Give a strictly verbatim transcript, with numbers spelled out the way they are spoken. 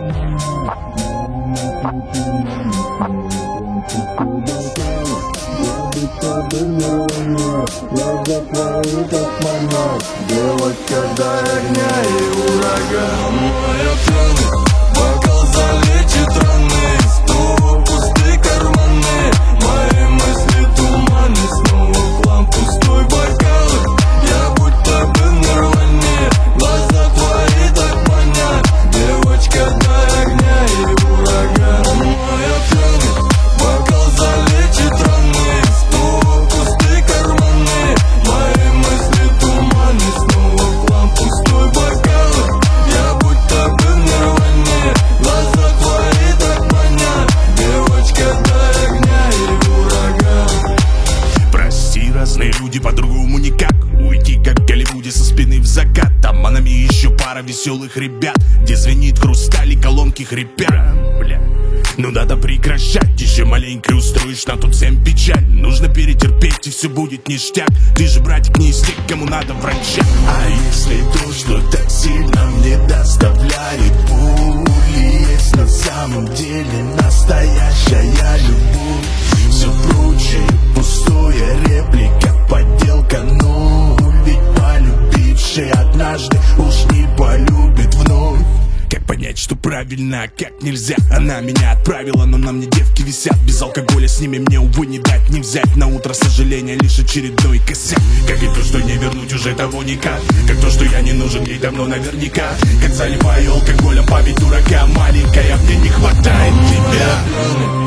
Девочка до огня и ураган. Моя пьяный бокал залечит раны, снова пустые карманы, мои мысли туманы, снова хлам, пустой бокал. Я будто бы в нирване, глаза твои так манят. Девочка до огня и ураган. Моя пьяный бокал залечит раны, снова пустые карманы, мои мысли туманы, снова хлам, пустой бокал. Я будто бы в нирване, глаза твои так манят. Девочка до огня и ураган. Прости, разные люди, по-другому никак. Уйти, как в Голливуде, со спины в закат. Там манами еще пара веселых ребят, где звенит хрусталь и колонки хрипят. Бля, ну надо прекращать, еще маленько устроишь на тут всем печаль. Нужно перетерпеть, и все будет ништяк. Ты же, братик, не из тех, кому надо врача. А если то, что так сильно мне доставляет боли, есть на самом деле настоящая любовь? Все прочее пустое, реплика, подделка, но ведь полюбивший однажды уж не полюбит вновь. Как понять, что правильно, а как нельзя? Она меня отправила, но на мне девки висят. Без алкоголя с ними мне, увы, не дать, не взять. На утро сожаления лишь очередной косяк. Как и то, что не вернуть уже того никак. Как то, что я не нужен ей давно наверняка. Как заливаю алкоголем память дурака маленькая, мне не хватает тебя.